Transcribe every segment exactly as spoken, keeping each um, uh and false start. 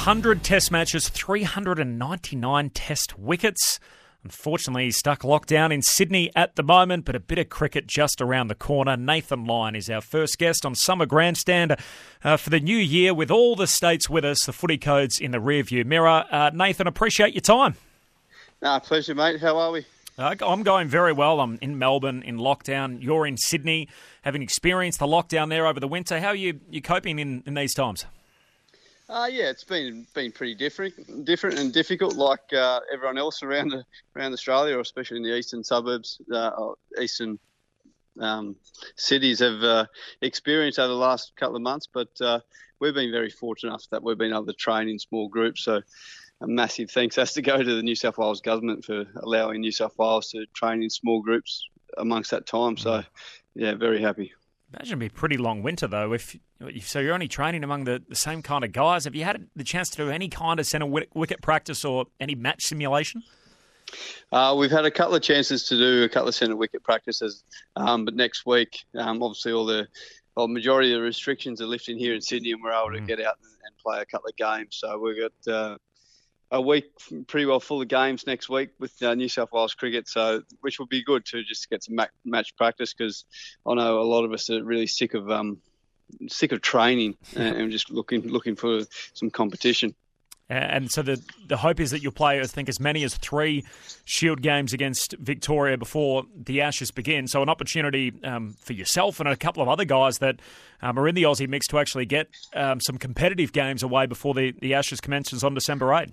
hundred test matches, three hundred ninety-nine test wickets. Unfortunately, he's stuck locked down in Sydney at the moment, but a bit of cricket just around the corner. Nathan Lyon is our first guest on Summer Grandstand uh, for the new year with all the states with us, the footy codes in the rearview mirror. Uh, Nathan, appreciate your time. Nah, pleasure, mate. How are we? Uh, I'm going very well. I'm in Melbourne in lockdown. You're in Sydney, having experienced the lockdown there over the winter. How are you you coping in, in these times? Uh, yeah, it's been been pretty different, different and difficult, like uh, everyone else around the, around Australia, or especially in the eastern suburbs, uh, or eastern um, cities have uh, experienced over the last couple of months. But uh, we've been very fortunate enough that we've been able to train in small groups. So a massive thanks has to go to the New South Wales government for allowing New South Wales to train in small groups amongst that time. So, yeah, very happy. Imagine it'd be a pretty long winter, though. If so, you're only training among the, the same kind of guys. Have you had the chance to do any kind of centre wicket practice or any match simulation? Uh, we've had a couple of chances to do a couple of centre wicket practices, um, but next week, um, obviously, all the well, majority of the restrictions are lifting here in Sydney, and we're able to mm. get out and, and play a couple of games. So we've got uh, a week pretty well full of games next week with uh, New South Wales cricket, so which will be good too, just to get some ma- match practice, because I know a lot of us are really sick of um, sick of training and, and just looking looking for some competition. And so the the hope is that you'll play, I think, as many as three Shield games against Victoria before the Ashes begin. So an opportunity um, for yourself and a couple of other guys that um, are in the Aussie mix to actually get um, some competitive games away before the, the Ashes commences on December eighth.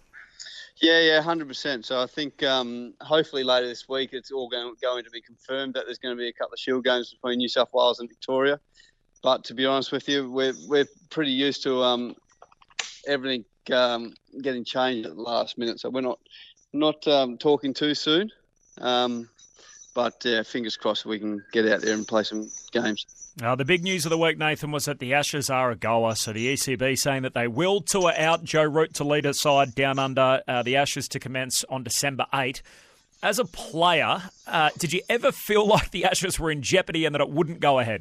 Yeah, yeah, one hundred percent. So I think um, hopefully later this week it's all going, going to be confirmed that there's going to be a couple of Shield games between New South Wales and Victoria. But to be honest with you, we're we're pretty used to um, everything um, getting changed at the last minute. So we're not not um, talking too soon. Um, but uh, fingers crossed we can get out there and play some games. Uh, the big news of the week, Nathan, was that the Ashes are a goer. So the E C B saying that they will tour out Joe Root to lead a side down under, uh, the Ashes to commence on December eighth. As a player, uh, did you ever feel like the Ashes were in jeopardy and that it wouldn't go ahead?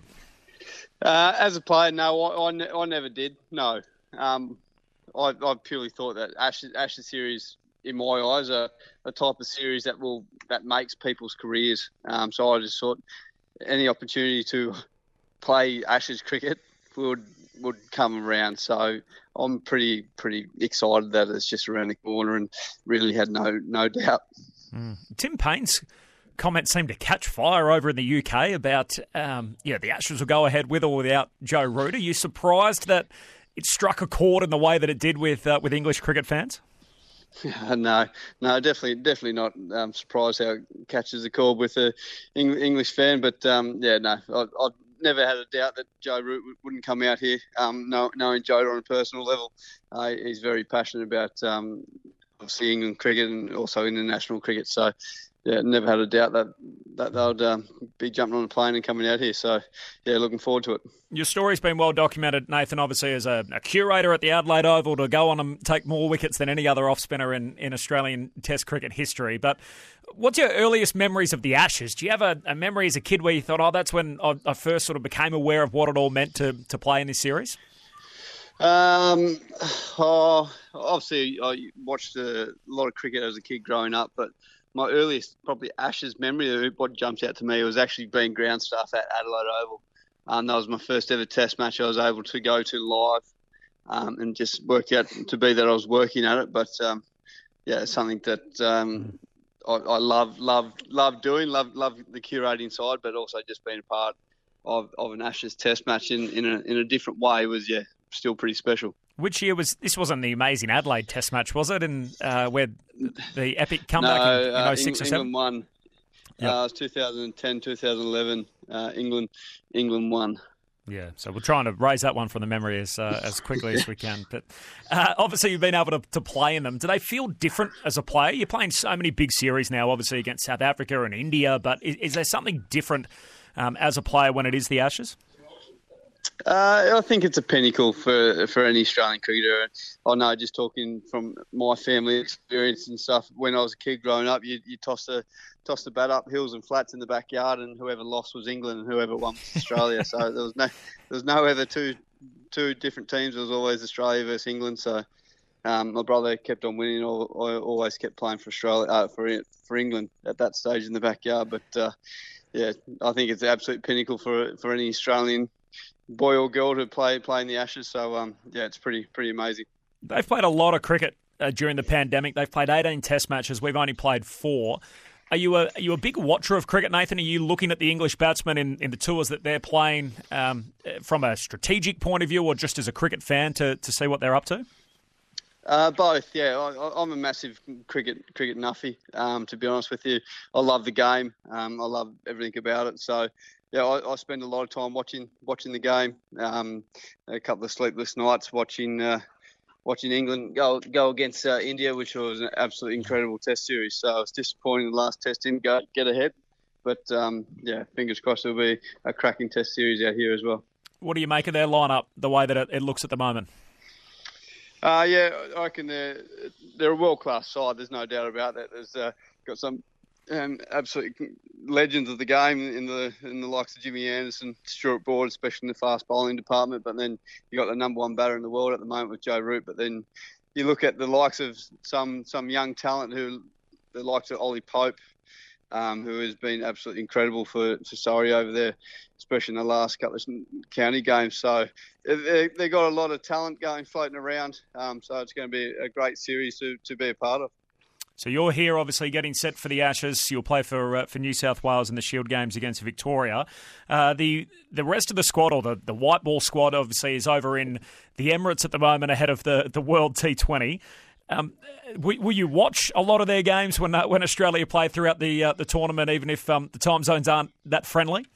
Uh, as a player, no, I, I, I never did. No. Um, I, I purely thought that Ashes, Ashes series, in my eyes, are a type of series that will that makes people's careers. Um, so I just thought any opportunity to play Ashes cricket would would come around. So I'm pretty pretty excited that it's just around the corner, and really had no no doubt. Mm. Tim Paine's comments seemed to catch fire over in the U K about um, yeah the Ashes will go ahead with or without Joe Root. Are you surprised that it struck a chord in the way that it did with uh, with English cricket fans? no, no, definitely, definitely not. I'm surprised how it catches a chord with the English fan, but um, yeah, no, I, I've never had a doubt that Joe Root wouldn't come out here. Um, knowing Joe on a personal level, uh, he's very passionate about um, obviously England cricket and also international cricket. So, yeah, never had a doubt that that they would um, be jumping on a plane and coming out here. So, yeah, looking forward to it. Your story's been well documented, Nathan, obviously as a, a curator at the Adelaide Oval to go on and take more wickets than any other off-spinner in, in Australian Test cricket history. But what's your earliest memories of the Ashes? Do you have a, a memory as a kid where you thought, oh, that's when I, I first sort of became aware of what it all meant to, to play in this series? Um, oh, obviously, I watched a lot of cricket as a kid growing up, but my earliest probably Ashes memory, what jumps out to me, was actually being ground staff at Adelaide Oval. Um, that was my first ever Test match I was able to go to live, um, and just worked out to be that I was working at it. But um, yeah, it's something that um, I, I love, love, love doing. Love, love the curating side, but also just being a part of, of an Ashes Test match in in a, in a different way was yeah still pretty special. Which year was this? Wasn't the amazing Adelaide Test match, was it? And uh, where the epic comeback no, in, in uh, oh six Eng- or seven? England won. Yep. Uh, it was two thousand ten, two thousand eleven. Uh, England, England won. Yeah, so we're trying to raise that one from the memory as uh, as quickly as we can. But uh, obviously, you've been able to, to play in them. Do they feel different as a player? You're playing so many big series now, obviously against South Africa and India. But is, is there something different um, as a player when it is the Ashes? Uh, I think it's a pinnacle for for any Australian cricketer. I know, just talking from my family experience and stuff, when I was a kid growing up, you, you toss the toss the bat up hills and flats in the backyard, and whoever lost was England, and whoever won was Australia. So there was no there was no other two two different teams. It was always Australia versus England. So Um, my brother kept on winning. Or, or always kept playing for Australia, uh, for for England at that stage in the backyard. But uh, yeah, I think it's the absolute pinnacle for for any Australian boy or girl to play play in the Ashes. So um, yeah, it's pretty pretty amazing. They've played a lot of cricket uh, during the pandemic. They've played eighteen Test matches. We've only played four. Are you a are you a big watcher of cricket, Nathan? Are you looking at the English batsmen in, in the tours that they're playing um, from a strategic point of view, or just as a cricket fan to, to see what they're up to? Uh, both, yeah. I, I'm a massive cricket cricket nuffy. Um, to be honest with you, I love the game. Um, I love everything about it. So, yeah, I, I spend a lot of time watching watching the game. Um, a couple of sleepless nights watching uh, watching England go go against uh, India, which was an absolutely incredible Test series. So I was disappointed in the last Test didn't go, get ahead. But um, yeah, fingers crossed it'll be a cracking Test series out here as well. What do you make of their lineup, the way that it, it looks at the moment? Uh, yeah, I reckon they're, they're a world-class side. There's no doubt about that. There's uh, got some um, absolute legends of the game in the in the likes of Jimmy Anderson, Stuart Broad, especially in the fast bowling department. But then you got the number one batter in the world at the moment with Joe Root. But then you look at the likes of some some young talent who the likes of Ollie Pope, um, who has been absolutely incredible for, for Surrey over there, especially in the last couple of county games. So they they got a lot of talent going, floating around. Um, so it's going to be a great series to, to be a part of. So you're here, obviously, getting set for the Ashes. You'll play for uh, for New South Wales in the Shield games against Victoria. Uh, the the rest of the squad, or the, the white ball squad, obviously, is over in the Emirates at the moment ahead of the, the World T twenty. Um, will, will you watch a lot of their games when uh, when Australia play throughout the uh, the tournament, even if um, the time zones aren't that friendly?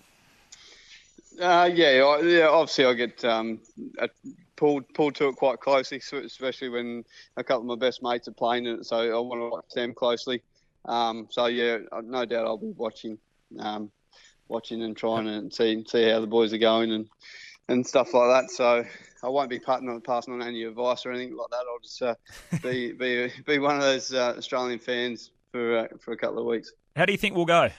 Uh, yeah, I, yeah. Obviously, I get um, pulled pulled to it quite closely, especially when a couple of my best mates are playing it. So I want to watch them closely. Um, so yeah, no doubt I'll be watching, um, watching and trying to see see how the boys are going and, and stuff like that. So I won't be passing on, passing on any advice or anything like that. I'll just uh, be be be one of those uh, Australian fans for uh, for a couple of weeks. How do you think we'll go?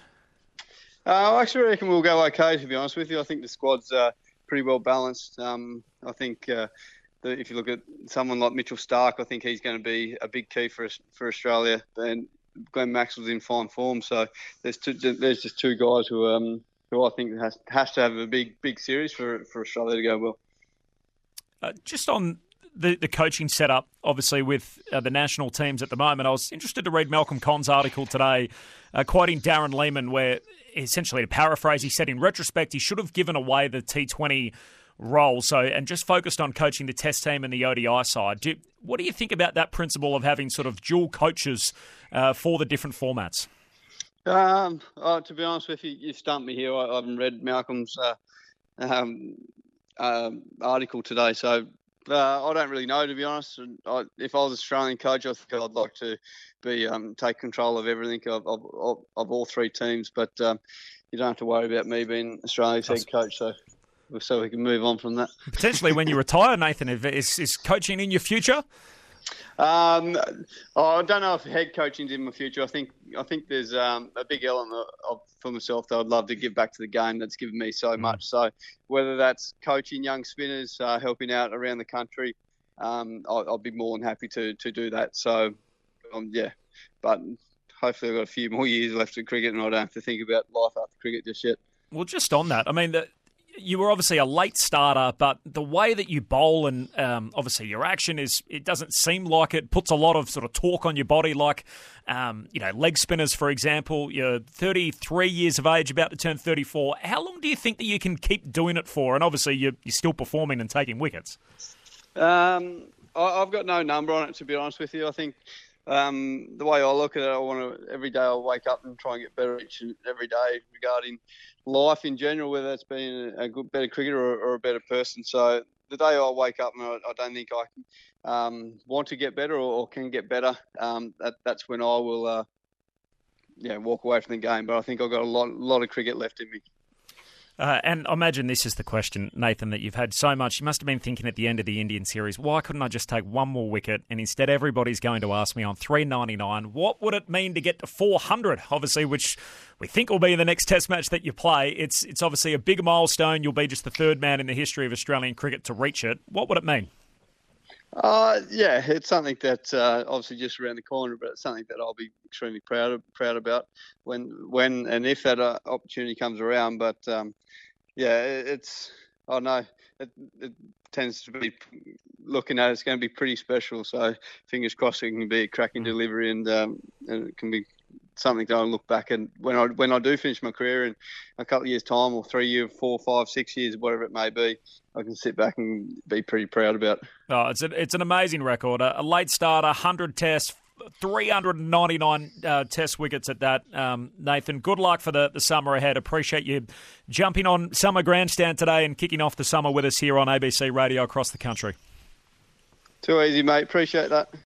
Uh, I actually reckon we'll go okay, to be honest with you. I think the squad's uh, pretty well balanced. Um, I think uh, the, if you look at someone like Mitchell Starc, I think he's going to be a big key for for Australia. And Glenn Maxwell's in fine form, so there's two, there's just two guys who um who I think has has to have a big big series for for Australia to go well. Uh, just on the, the coaching setup, obviously, with uh, the national teams at the moment, I was interested to read Malcolm Conn's article today, uh, quoting Darren Lehmann, where essentially, to paraphrase, he said, in retrospect, he should have given away the T twenty role, so and just focused on coaching the Test team and the O D I side. Do, what do you think about that principle of having sort of dual coaches uh, for the different formats? Um, oh, to be honest with you, you stumped me here. I, I haven't read Malcolm's uh, um, uh, article today, so uh, I don't really know, to be honest. I, if I was an Australian coach, I think I'd like to be um, take control of everything of, of, of, of all three teams, but um, you don't have to worry about me being Australia's head coach, so so we can move on from that. Potentially when you retire, Nathan, is, is coaching in your future? Um, oh, I don't know if head coaching's in my future. I think I think there's um, a big element of, of, for myself that I'd love to give back to the game that's given me so much. So whether that's coaching young spinners, uh, helping out around the country, um, I'll, I'll be more than happy to, to do that. So, um, yeah, but hopefully I've got a few more years left in cricket and I don't have to think about life after cricket just yet. Well, just on that, I mean, the, you were obviously a late starter, but the way that you bowl and um, obviously your action is, it doesn't seem like it puts a lot of sort of torque on your body like, um, you know, leg spinners, for example. You're thirty-three years of age, about to turn thirty-four. How long do you think that you can keep doing it for? And obviously you're, you're still performing and taking wickets. Um, I, I've got no number on it, to be honest with you. I think um, the way I look at it, I want to, every day I'll wake up and try and get better each and every day regarding life in general, whether it's being a good, better cricketer or, or a better person. So the day I wake up and I, I don't think I can, um, want to get better or, or can get better, um, that, that's when I will, uh, yeah, walk away from the game. But I think I've got a lot, lot of cricket left in me. Uh, and I imagine this is the question, Nathan, that you've had so much. You must have been thinking at the end of the Indian series, why couldn't I just take one more wicket? And instead, everybody's going to ask me on three ninety-nine, what would it mean to get to four hundred? Obviously, which we think will be the next Test match that you play. It's it's obviously a big milestone. You'll be just the third man in the history of Australian cricket to reach it. What would it mean? Uh, yeah, it's something that uh, obviously just around the corner, but it's something that I'll be extremely proud of, proud about when when and if that uh, opportunity comes around. But um, yeah, it, it's I know it, it tends to be looking at it, it's going to be pretty special. So fingers crossed it can be a cracking delivery and um, and it can be something that I'll look back and when I when I do finish my career in a couple of years' time, or three years, four, five, six years, whatever it may be, I can sit back and be pretty proud about. Oh, it's a, it's an amazing record. A, a late starter, one hundred tests, three hundred ninety-nine uh, test wickets at that. Um, Nathan, good luck for the, the summer ahead. Appreciate you jumping on Summer Grandstand today and kicking off the summer with us here on A B C Radio across the country. Too easy, mate. Appreciate that.